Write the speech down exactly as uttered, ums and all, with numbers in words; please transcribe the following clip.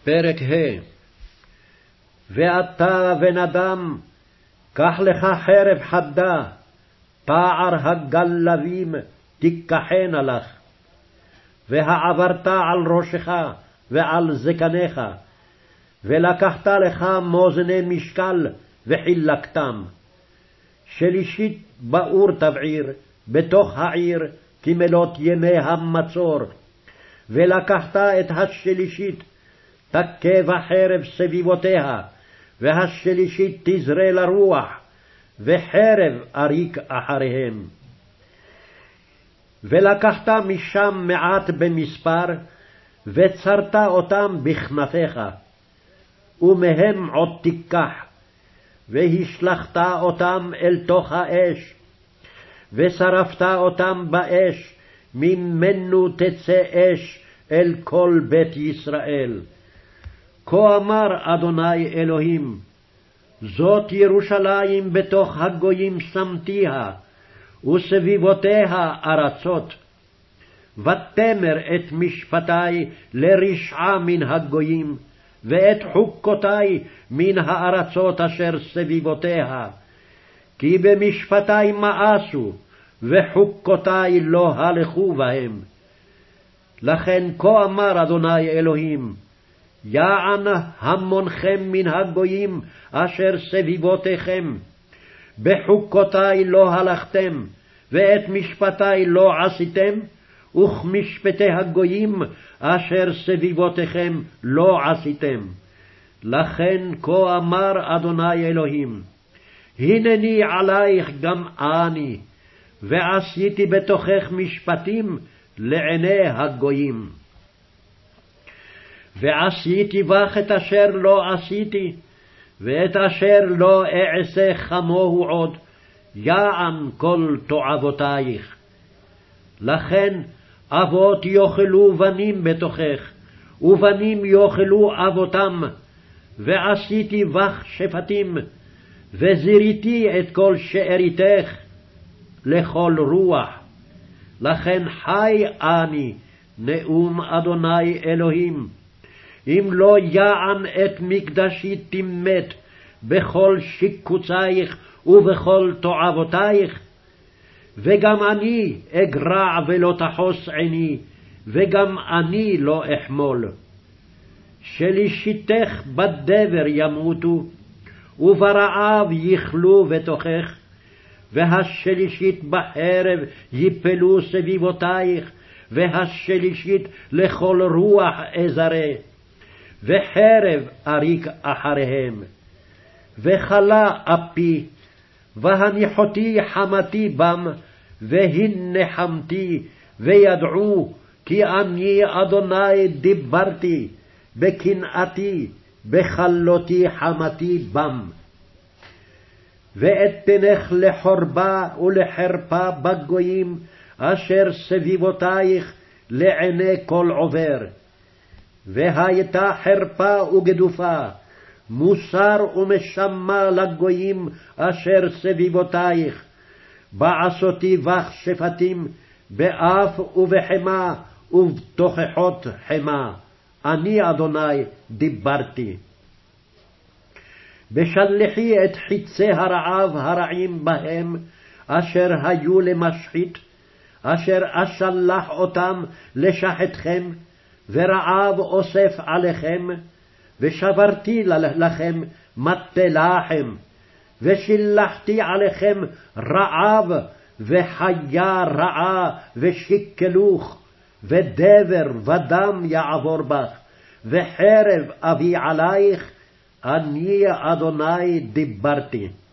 פרק ה' ואתה ונדם, קח לך חרב חדה, פער הגלבים תיקחנה לך, והעברת על ראשך ועל זקניך, ולקחת לך מאזני משקל וחילקתם. שלישית באור תבעיר, בתוך העיר, כמלות ימי המצור. ולקחת את השלישית, תכה בחרב סביבותיה, והשלישית תזרה לרוח, וחרב אריק אחריהם. ולקחת משם מעט במספר, וצרת אותם בכנפיך, ומהם עוד תיקח, והשלחת אותם אל תוך האש, ושרפת אותם באש, ממנו תצא אש אל כל בית ישראל. כה אמר אדוני אלוהים, זאת ירושלים בתוך הגויים שמתיה, וסביבותיה ארצות. ותמר את משפטי לרשעה מן הגויים, ואת חוקותי מן הארצות אשר סביבותיה. כי במשפטי מאסו, וחוקותי לא הלכו בהם. לכן כה אמר אדוני אלוהים, יען המונכם מן הגויים אשר סביבותיכם, בחוקותי לא הלכתם, ואת משפטי לא עשיתם, וכמשפטי הגויים אשר סביבותיכם לא עשיתם. לכן כה אמר אדוני אלוהים, הנני עלייך גם אני, ועשיתי בתוכך משפטים לעיני הגויים. ועשיתי בך את אשר לא עשיתי, ואת אשר לא אעשה כמוהו עוד, יען כל תועבותייך. לכן אבות יאכלו בנים בתוכך, ובנים יאכלו אבותם, ועשיתי בך שפטים, וזיריתי את כל שאריתך לכל רוח. לכן חי אני, נאום אדוני אלוהים, אם לא יען את מקדשי תימת בכל שיקוצייך ובכל תועבותייך, וגם אני אגרע ולא תחוס עיני, וגם אני לא אחמול. שלישיתך בדבר ימותו, וברעב יכלו בתוכך, והשלישית בחרב יפלו סביבותייך, והשלישית לכל רוח אזרה, וחרב אריק אחריהם. וכלה אפי, והניחותי חמתי בם, והנחמתי, וידעו כי אני אדוני דיברתי, בקנאתי, בכלותי חמתי בם. ואתנך לחורבה ולחרפה בגויים, אשר סביבותייך לעיני כל עובר. והייתה חרפה וגדופה, מוסר ומשמה לגויים אשר סביבותייך, בעשותי בך שפטים, באף ובחמה ובתוכחות חמה, אני אדוני דיברתי. בשלחי את חיצי הרעב הרעים בהם, אשר היו למשחית, אשר אשלח אותם לשחתכם, ורעב אוסף עליכם, ושברתי לכם מטה לחם, ושילחתי עליכם רעב, וחיה רעה, ושיקלוך, ודבר ודם יעבור בך, וחרב אביא עלייך, אני אדוני דיברתי.